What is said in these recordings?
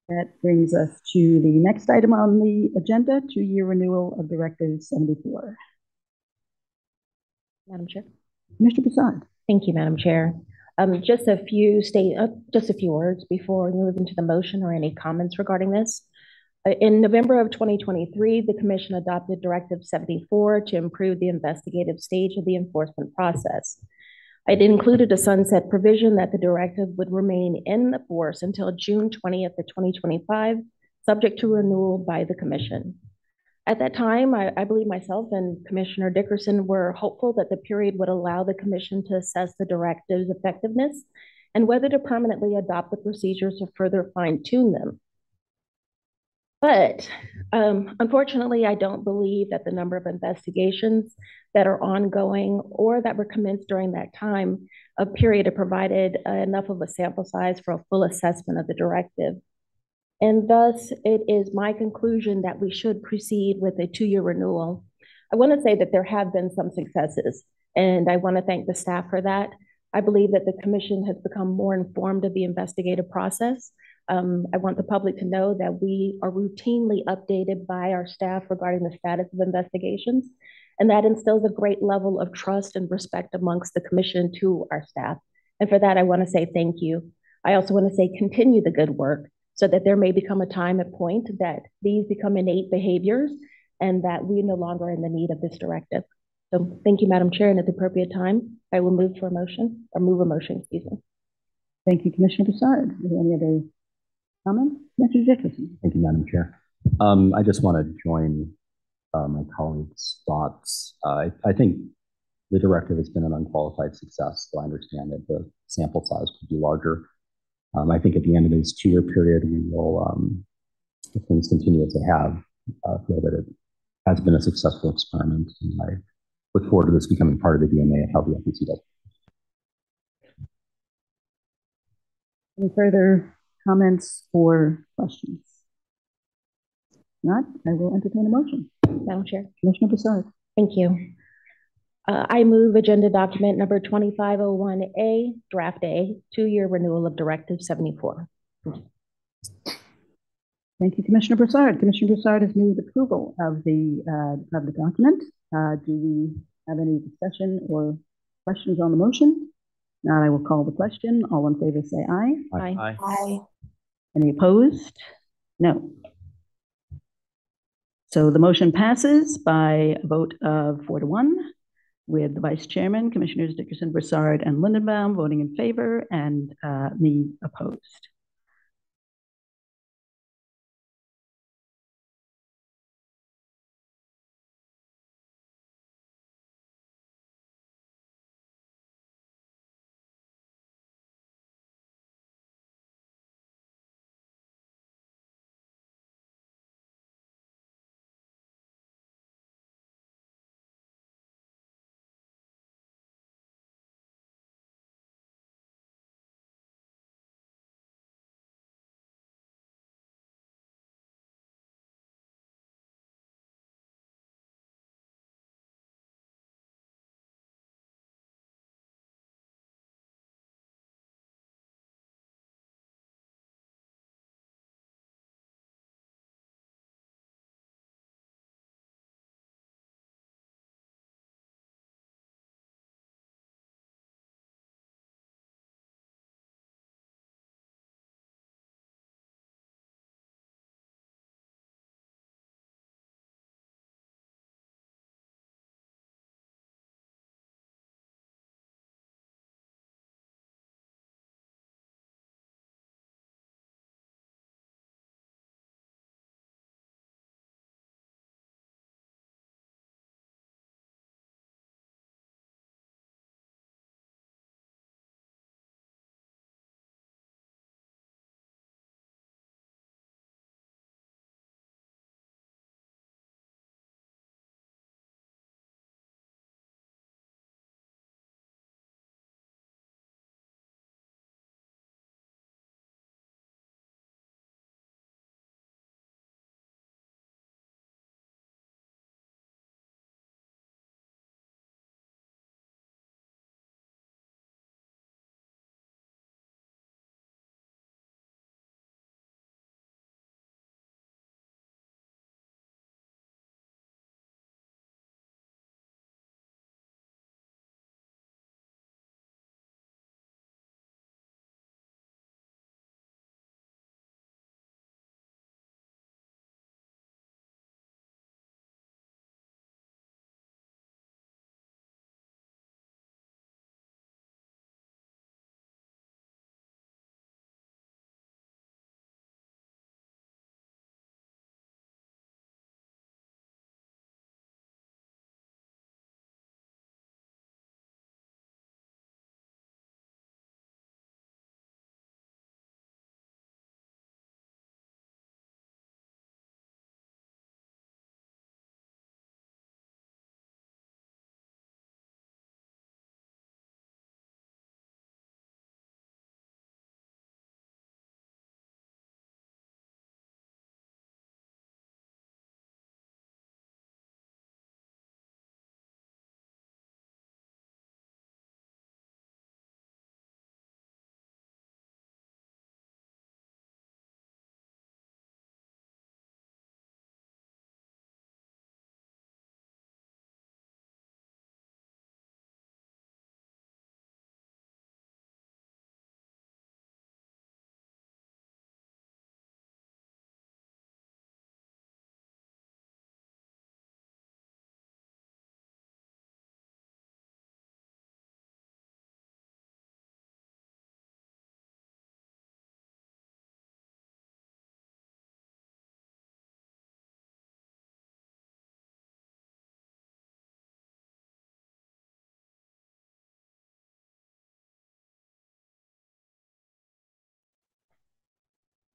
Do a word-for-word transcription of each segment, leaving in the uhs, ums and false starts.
That brings us to the next item on the agenda, two-year renewal of Directive seventy-four. Madam Chair. Mister Prasad. Thank you, Madam Chair. Um, just a few state, uh, just a few words before we move into the motion or any comments regarding this. Uh, in November of twenty twenty-three, the Commission adopted Directive seventy-four to improve the investigative stage of the enforcement process. It included a sunset provision that the directive would remain in force until June twentieth of twenty twenty-five, subject to renewal by the Commission. At that time, I, I believe myself and Commissioner Dickerson were hopeful that the period would allow the Commission to assess the directive's effectiveness and whether to permanently adopt the procedures to further fine-tune them. But um, unfortunately, I don't believe that the number of investigations that are ongoing or that were commenced during that time of period have provided uh, enough of a sample size for a full assessment of the directive. And thus, it is my conclusion that we should proceed with a two-year renewal. I want to say that there have been some successes, and I want to thank the staff for that. I believe that the Commission has become more informed of the investigative process. Um, I want the public to know that we are routinely updated by our staff regarding the status of investigations, and that instills a great level of trust and respect amongst the Commission to our staff. And for that, I want to say thank you. I also want to say continue the good work, so that there may become a time and point that these become innate behaviors and that we no longer are in the need of this directive. So thank you, Madam Chair, and at the appropriate time, I will move for a motion, or move a motion, excuse me. Thank you, Commissioner Prasad. Are there any other comments? Mister Dickerson. Thank you, Madam Chair. Um, I just want to join uh, my colleagues' thoughts. Uh, I, I think the directive has been an unqualified success, so I understand that the sample size could be larger. Um, I think at the end of this two-year period, we will, um, if things continue as they have, uh, feel that it has been a successful experiment. And I look forward to this becoming part of the D N A of how the F E C does. Any further comments or questions? Not, I will entertain a motion. Madam Chair. Commissioner Prasad. Thank you. Uh, I move agenda document number twenty-five oh one A, draft A, two-year renewal of Directive seventy-four. Thank you, Commissioner Broussard. Commissioner Broussard has moved approval of the uh, of the document. Uh, do we have any discussion or questions on the motion? Now I will call the question. All in favor say aye. Aye. Aye. Aye. Any opposed? No. So the motion passes by a vote of four to one, with the Vice Chairman, Commissioners Dickerson, Broussard, and Lindenbaum voting in favor, and uh, me opposed.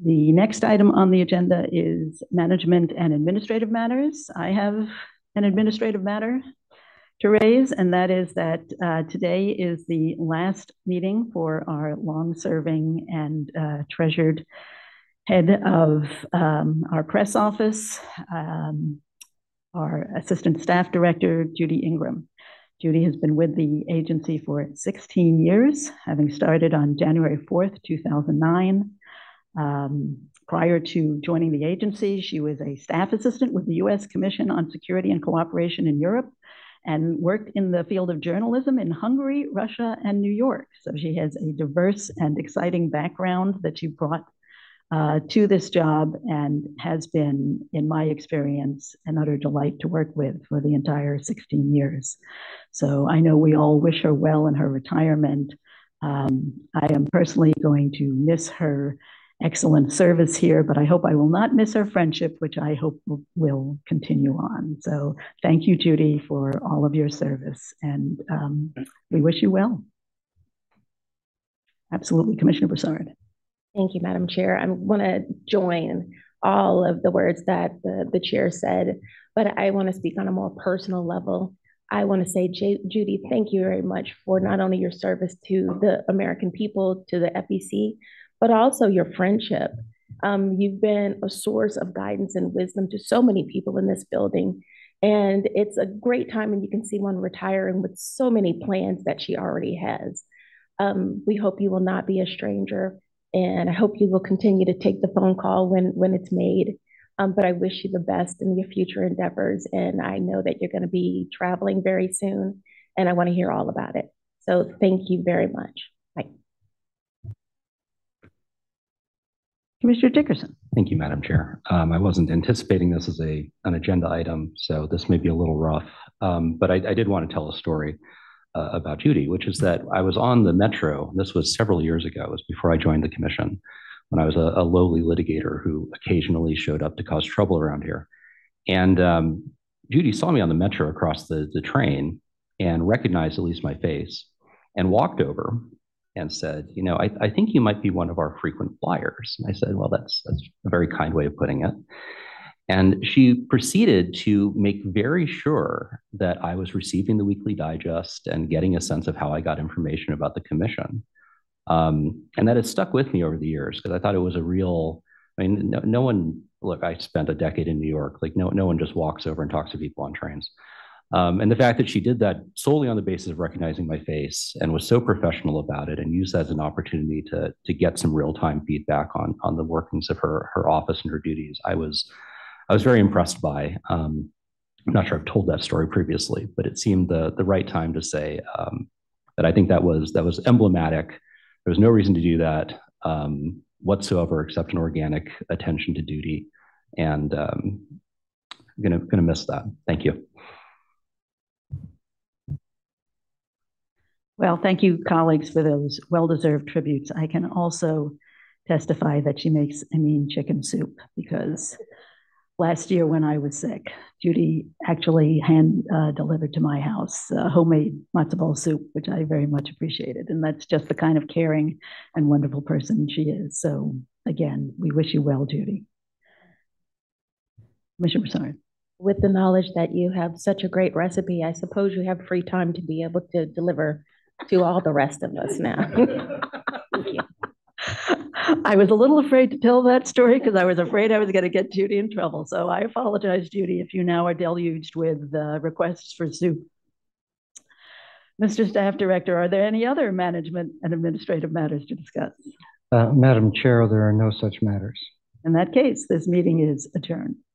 The next item on the agenda is management and administrative matters. I have an administrative matter to raise, and that is that uh, today is the last meeting for our long-serving and uh, treasured head of um, our press office, um, our assistant staff director, Judy Ingram. Judy has been with the agency for sixteen years, having started on January fourth, two thousand nine. Um, prior to joining the agency, she was a staff assistant with the U S Commission on Security and Cooperation in Europe and worked in the field of journalism in Hungary, Russia, and New York. So she has a diverse and exciting background that she brought uh, to this job and has been, in my experience, an utter delight to work with for the entire sixteen years. So I know we all wish her well in her retirement. Um, I am personally going to miss her excellent service here, but I hope I will not miss our friendship, which I hope will, will continue on. So thank you, Judy, for all of your service, and um, we wish you well. Absolutely, Commissioner Broussard. Thank you, Madam Chair. I want to join all of the words that the, the chair said, but I want to speak on a more personal level. I want to say, J Judy, thank you very much for not only your service to the American people, to the F E C, but also your friendship. Um, you've been a source of guidance and wisdom to so many people in this building. And it's a great time, and you can see one retiring with so many plans that she already has. Um, we hope you will not be a stranger, and I hope you will continue to take the phone call when, when it's made. Um, but I wish you the best in your future endeavors, and I know that you're going to be traveling very soon, and I want to hear all about it. So thank you very much. Bye. Commissioner Dickerson. Thank you, Madam Chair. Um, I wasn't anticipating this as a an agenda item, so this may be a little rough, um, but I, I did want to tell a story uh, about Judy, which is that I was on the Metro. This was several years ago. It was before I joined the commission, when I was a, a lowly litigator who occasionally showed up to cause trouble around here. And um, Judy saw me on the Metro across the, the train and recognized at least my face and walked over and said, you know, I, I think you might be one of our frequent flyers. And I said, well, that's, that's a very kind way of putting it. And she proceeded to make very sure that I was receiving the weekly digest and getting a sense of how I got information about the commission. Um, and that has stuck with me over the years because I thought it was a real, I mean, no, no one, look, I spent a decade in New York, like no, no one just walks over and talks to people on trains. Um, and the fact that she did that solely on the basis of recognizing my face and was so professional about it and used that as an opportunity to, to get some real-time feedback on, on the workings of her, her office and her duties, I was, I was very impressed by. Um, I'm not sure I've told that story previously, but it seemed the, the right time to say um, that I think that was, that was emblematic. There was no reason to do that um, whatsoever except an organic attention to duty. And um, I'm gonna, gonna miss that. Thank you. Well, thank you, colleagues, for those well-deserved tributes. I can also testify that she makes a mean chicken soup, because last year when I was sick, Judy actually hand uh, delivered to my house uh, homemade matzo ball soup, which I very much appreciated. And that's just the kind of caring and wonderful person she is. So again, we wish you well, Judy. Commissioner Broussard. With the knowledge that you have such a great recipe, I suppose you have free time to be able to deliver to all the rest of us now. Thank you. I was a little afraid to tell that story because I was afraid I was going to get Judy in trouble. So I apologize, Judy, if you now are deluged with uh, requests for soup. Mister Staff Director, are there any other management and administrative matters to discuss? Uh, Madam Chair, there are no such matters. In that case, this meeting is adjourned.